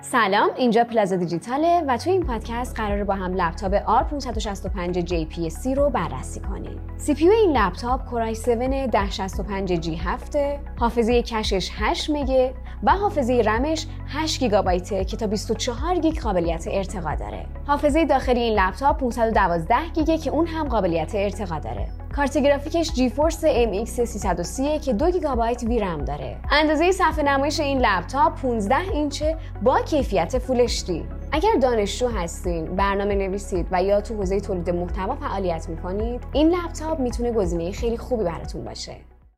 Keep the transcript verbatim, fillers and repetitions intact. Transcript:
سلام، اینجا پلازا دیجیتاله و توی این پادکست قراره با هم لپتاپ آر پانصد و شصت و پنج جی پی سی رو بررسی کنیم. سی پی یو این لپتاپ کور آی هفت ده شصت و پنج جی هفت، حافظه کشش هشت مگه و حافظه رمش هشت گیگابایته که تا بیست و چهار گیگ قابلیت ارتقا داره. حافظه داخلی این لپتاپ پانصد و دوازده گیگه که اون هم قابلیت ارتقا داره. کارت گرافیکش جی فورس ام ایکس سیصد و سی که دو گیگابایت وی رم داره. اندازه صفحه نمایش این لپتاپ پانزده اینچه با کیفیت فول اچ دی. اگر دانشجو هستین، برنامه نویسید و یا تو حوزه تولید محتوا فعالیت میکنید، این لپتاپ میتونه گزینه خیلی خوبی براتون باشه.